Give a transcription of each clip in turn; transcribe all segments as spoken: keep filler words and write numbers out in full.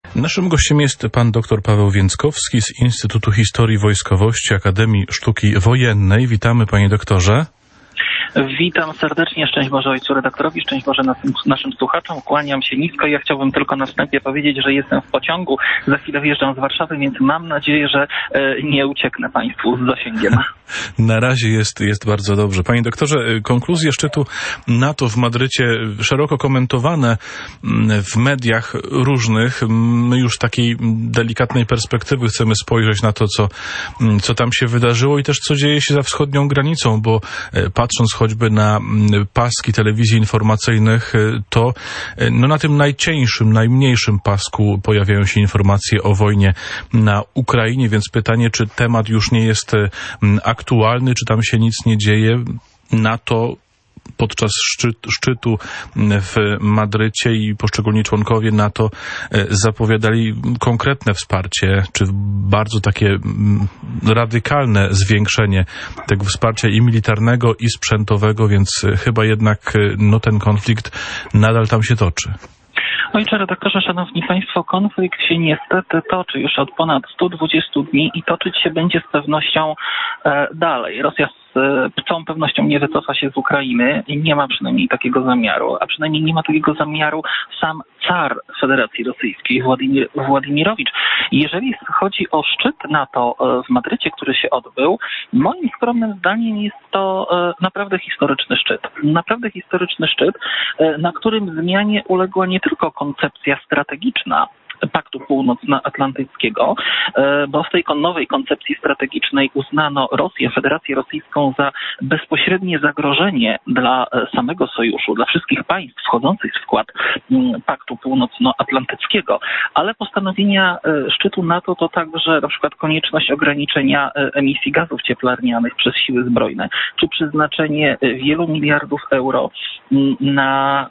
Naszym gościem jest pan dr Paweł Więckowski z Instytutu Historii Wojskowości Akademii Sztuki Wojennej. Witamy, panie doktorze. Witam serdecznie, szczęść Boże ojcu redaktorowi, szczęść Boże naszym, naszym słuchaczom, kłaniam się nisko i ja chciałbym tylko na wstępie powiedzieć, że jestem w pociągu, za chwilę wyjeżdżam z Warszawy, więc mam nadzieję, że e, nie ucieknę państwu z zasięgiem. Na razie jest, jest bardzo dobrze. Panie doktorze, konkluzje szczytu NATO w Madrycie szeroko komentowane w mediach różnych. My już z takiej delikatnej perspektywy chcemy spojrzeć na to, co, co tam się wydarzyło i też co dzieje się za wschodnią granicą, bo patrząc choćby na paski telewizji informacyjnych, to no na tym najcieńszym, najmniejszym pasku pojawiają się informacje o wojnie na Ukrainie, więc pytanie, czy temat już nie jest aktualny, czy tam się nic nie dzieje. NATO podczas szczyt, szczytu w Madrycie i poszczególni członkowie NATO zapowiadali konkretne wsparcie, czy bardzo takie radykalne zwiększenie tego wsparcia i militarnego, i sprzętowego, więc chyba jednak no, ten konflikt nadal tam się toczy. Ojcze redaktorze, szanowni państwo, konflikt się niestety toczy już od ponad stu dwudziestu dni i toczyć się będzie z pewnością e, dalej. Rosja z e, całą pewnością nie wycofa się z Ukrainy i nie ma przynajmniej takiego zamiaru, a przynajmniej nie ma takiego zamiaru sam car Federacji Rosyjskiej, Władimir, Władimirowicz. Jeżeli chodzi o szczyt NATO w Madrycie, który się odbył, moim skromnym zdaniem jest to e, naprawdę historyczny szczyt. Naprawdę historyczny szczyt, e, na którym zmianie uległa nie tylko koncepcja strategiczna Paktu Północnoatlantyckiego, bo w tej nowej koncepcji strategicznej uznano Rosję, Federację Rosyjską za bezpośrednie zagrożenie dla samego sojuszu, dla wszystkich państw wchodzących w skład Paktu Północnoatlantyckiego, ale postanowienia szczytu NATO to także na przykład konieczność ograniczenia emisji gazów cieplarnianych przez siły zbrojne, czy przeznaczenie wielu miliardów euro na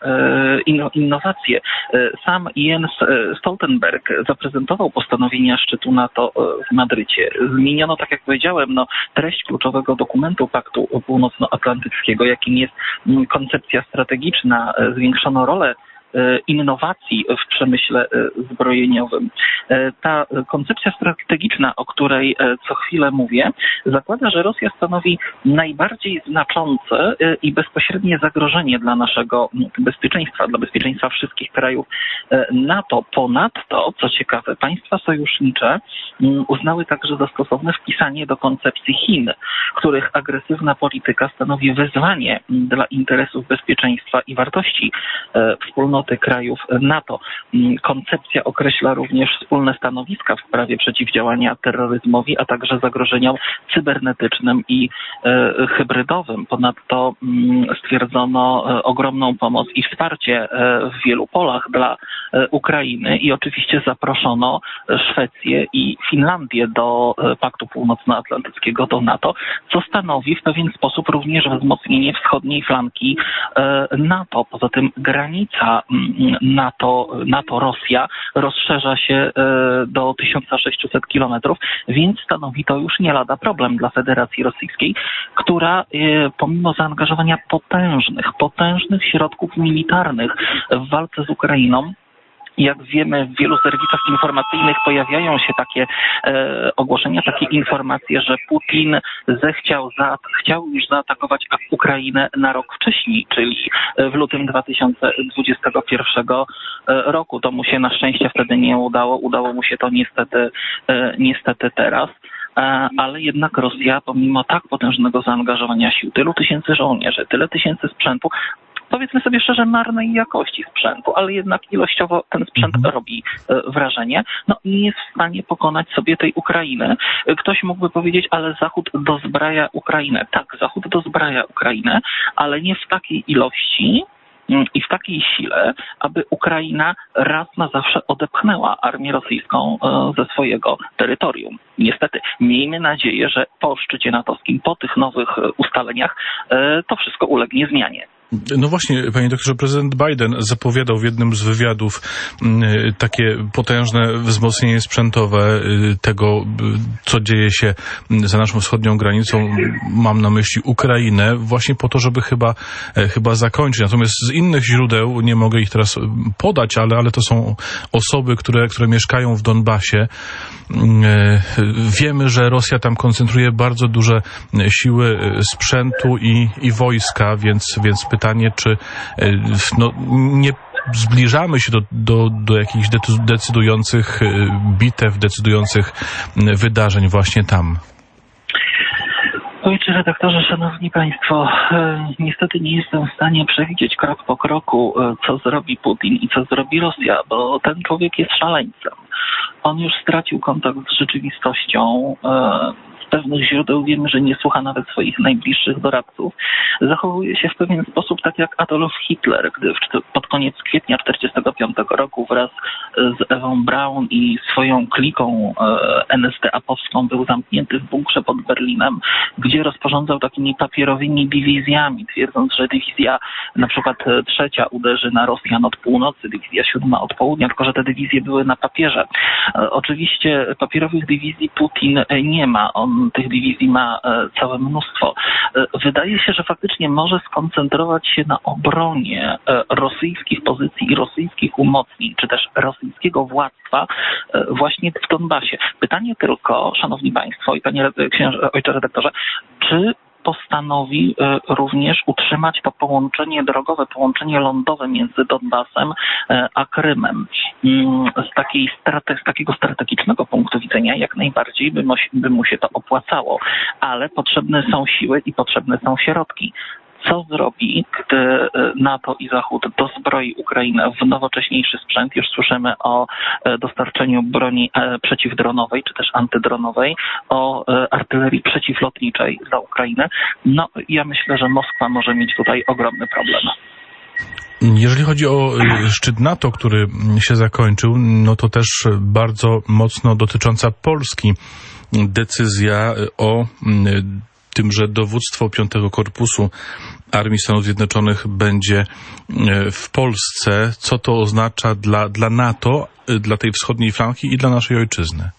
innowacje. Sam Jens Stoltenberg zaprezentował postanowienia szczytu NATO w Madrycie. Zmieniono, tak jak powiedziałem, no, treść kluczowego dokumentu Paktu Północnoatlantyckiego, jakim jest koncepcja strategiczna, zwiększono rolę innowacji w przemyśle zbrojeniowym. Ta koncepcja strategiczna, o której co chwilę mówię, zakłada, że Rosja stanowi najbardziej znaczące i bezpośrednie zagrożenie dla naszego bezpieczeństwa, dla bezpieczeństwa wszystkich krajów NATO. Ponadto, co ciekawe, państwa sojusznicze uznały także za stosowne wpisanie do koncepcji Chin, których agresywna polityka stanowi wyzwanie dla interesów bezpieczeństwa i wartości wspólnoty krajów NATO. Koncepcja określa również wspólne stanowiska w sprawie przeciwdziałania terroryzmowi, a także zagrożeniom cybernetycznym i e, hybrydowym. Ponadto m, stwierdzono e, ogromną pomoc i wsparcie e, w wielu polach dla e, Ukrainy i oczywiście zaproszono Szwecję i Finlandię do e, Paktu Północnoatlantyckiego, do NATO, co stanowi w pewien sposób również wzmocnienie wschodniej flanki e, NATO. Poza tym granica NATO, NATO-Rosja rozszerza się do tysiąc sześćset kilometrów, więc stanowi to już nie lada problem dla Federacji Rosyjskiej, która pomimo zaangażowania potężnych, potężnych środków militarnych w walce z Ukrainą, jak wiemy, w wielu serwisach informacyjnych pojawiają się takie e, ogłoszenia, takie informacje, że Putin zechciał, za, chciał już zaatakować Ukrainę na rok wcześniej, czyli w lutym dwa tysiące dwudziestego pierwszego roku. To mu się na szczęście wtedy nie udało. Udało mu się to niestety, e, niestety teraz. Ale jednak Rosja, pomimo tak potężnego zaangażowania sił, tylu tysięcy żołnierzy, tyle tysięcy sprzętu, powiedzmy sobie szczerze, marnej jakości sprzętu, ale jednak ilościowo ten sprzęt mhm. robi wrażenie, no nie jest w stanie pokonać sobie tej Ukrainy. Ktoś mógłby powiedzieć, ale Zachód dozbraja Ukrainę. Tak, Zachód dozbraja Ukrainę, ale nie w takiej ilości i w takiej sile, aby Ukraina raz na zawsze odepchnęła armię rosyjską ze swojego terytorium. Niestety, miejmy nadzieję, że po szczycie natowskim, po tych nowych ustaleniach, to wszystko ulegnie zmianie. No właśnie, panie doktorze, prezydent Biden zapowiadał w jednym z wywiadów takie potężne wzmocnienie sprzętowe tego, co dzieje się za naszą wschodnią granicą. Mam na myśli Ukrainę, właśnie po to, żeby chyba, chyba zakończyć. Natomiast z innych źródeł, nie mogę ich teraz podać, ale, ale to są osoby, które, które mieszkają w Donbasie. Wiemy, że Rosja tam koncentruje bardzo duże siły sprzętu i, i wojska, więc, więc pytanie, czy no, nie zbliżamy się do, do, do jakichś decydujących bitew, decydujących wydarzeń właśnie tam. Ojcze redaktorze, szanowni państwo, niestety nie jestem w stanie przewidzieć krok po kroku, co zrobi Putin i co zrobi Rosja, bo ten człowiek jest szaleńcem. On już stracił kontakt z rzeczywistością. Z pewnych źródeł wiemy, że nie słucha nawet swoich najbliższych doradców. Zachowuje się w pewien sposób tak jak Adolf Hitler, gdy pod koniec kwietnia tysiąc dziewięćset czterdziestego piątego roku wraz z Ewą Braun i swoją kliką en es de apowską był zamknięty w bunkrze pod Berlinem, gdzie rozporządzał takimi papierowymi dywizjami, twierdząc, że dywizja na przykład trzecia uderzy na Rosjan od północy, dywizja siódma od południa, tylko że te dywizje były na papierze. Oczywiście papierowych dywizji Putin nie ma. On tych dywizji ma całe mnóstwo. Wydaje się, że faktycznie może skoncentrować się na obronie rosyjskich pozycji i rosyjskich umocnień, czy też rosyjskiego władztwa właśnie w Donbasie. Pytanie tylko, szanowni państwo i panie księże, ojcze redaktorze, czy postanowi również utrzymać to połączenie drogowe, połączenie lądowe między Donbasem a Krymem. Z, takiej strate, z takiego strategicznego punktu widzenia jak najbardziej by mu, by mu się to opłacało, ale potrzebne są siły i potrzebne są środki. Co zrobi, gdy NATO i Zachód dozbroi Ukrainę w nowocześniejszy sprzęt? Już słyszymy o dostarczeniu broni przeciwdronowej, czy też antydronowej, o artylerii przeciwlotniczej dla Ukrainy. No, ja myślę, że Moskwa może mieć tutaj ogromny problem. Jeżeli chodzi o szczyt NATO, który się zakończył, no to też bardzo mocno dotycząca Polski decyzja o tym, że dowództwo piątego Korpusu Armii Stanów Zjednoczonych będzie w Polsce. Co to oznacza dla, dla NATO, dla tej wschodniej flanki i dla naszej ojczyzny?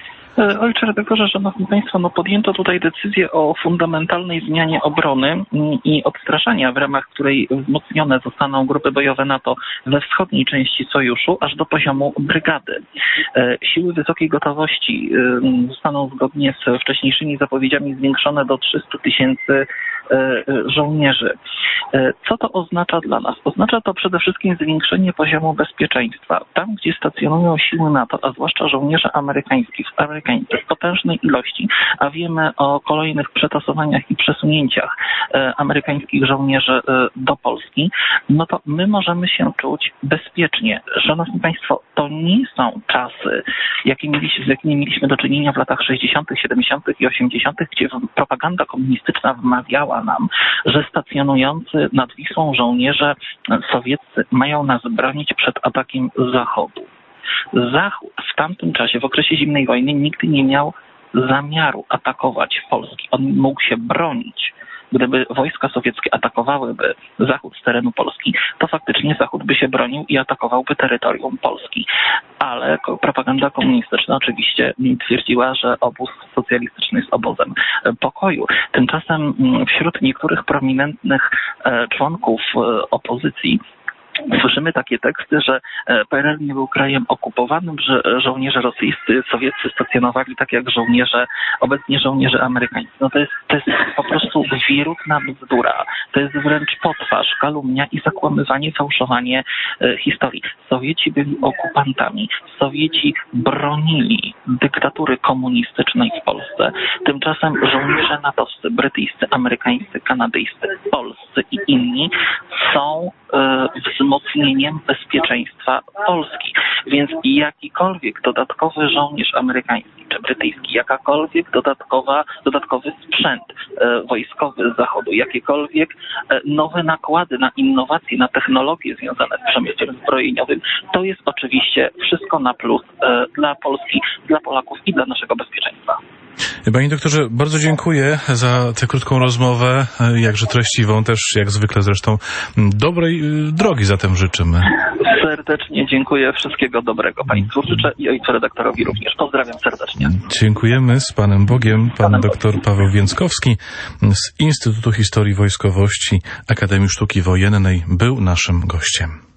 Ojcze redaktorze, szanowni państwo, no podjęto tutaj decyzję o fundamentalnej zmianie obrony i odstraszania, w ramach której wzmocnione zostaną grupy bojowe NATO we wschodniej części sojuszu, aż do poziomu brygady. Siły wysokiej gotowości zostaną zgodnie z wcześniejszymi zapowiedziami zwiększone do trzystu tysięcy żołnierzy. Co to oznacza dla nas? Oznacza to przede wszystkim zwiększenie poziomu bezpieczeństwa. Tam, gdzie stacjonują siły NATO, a zwłaszcza żołnierze amerykańskich, amerykańscy w potężnej ilości, a wiemy o kolejnych przetasowaniach i przesunięciach amerykańskich żołnierzy do Polski, no to my możemy się czuć bezpiecznie. Szanowni państwo, to nie są czasy, jakie mieliśmy, z jakimi mieliśmy do czynienia w latach sześćdziesiątych, siedemdziesiątych i osiemdziesiątych, gdzie propaganda komunistyczna wmawiała nam, że stacjonujący nad Wisłą żołnierze sowieccy mają nas bronić przed atakiem Zachodu. Zachód w tamtym czasie, w okresie zimnej wojny, nigdy nie miał zamiaru atakować Polski. On mógł się bronić. Gdyby wojska sowieckie atakowałyby Zachód z terenu Polski, to faktycznie Zachód by się bronił i atakowałby terytorium Polski. Ale propaganda komunistyczna oczywiście twierdziła, że obóz socjalistyczny jest obozem pokoju. Tymczasem wśród niektórych prominentnych członków opozycji słyszymy takie teksty, że P R L nie był krajem okupowanym, że żołnierze rosyjscy, sowieccy stacjonowali tak jak żołnierze, obecnie żołnierze amerykańscy. No to jest, to jest po prostu wirutna bzdura. To jest wręcz potwarz, kalumnia i zakłamywanie, fałszowanie e, historii. Sowieci byli okupantami. Sowieci bronili dyktatury komunistycznej w Polsce. Tymczasem żołnierze natowscy, brytyjscy, amerykańscy, kanadyjscy, polscy i inni są e, wzmocnieniem bezpieczeństwa Polski. Więc jakikolwiek dodatkowy żołnierz amerykański czy brytyjski, jakakolwiek dodatkowa, dodatkowy sprzęt e, wojskowy z Zachodu, jakiekolwiek e, nowe nakłady na innowacje, na technologie związane z przemysłem zbrojeniowym, to jest oczywiście wszystko na plus e, dla Polski, dla Polaków i dla naszego bezpieczeństwa. Panie doktorze, bardzo dziękuję za tę krótką rozmowę, jakże treściwą, też jak zwykle zresztą. Dobrej drogi zatem życzymy. Serdecznie dziękuję. Wszystkiego dobrego Państwu życzę i ojcu redaktorowi również. Pozdrawiam serdecznie. Dziękujemy. Z Panem Bogiem. Pan Panem doktor Bogiem. Paweł Więckowski z Instytutu Historii Wojskowości Akademii Sztuki Wojennej był naszym gościem.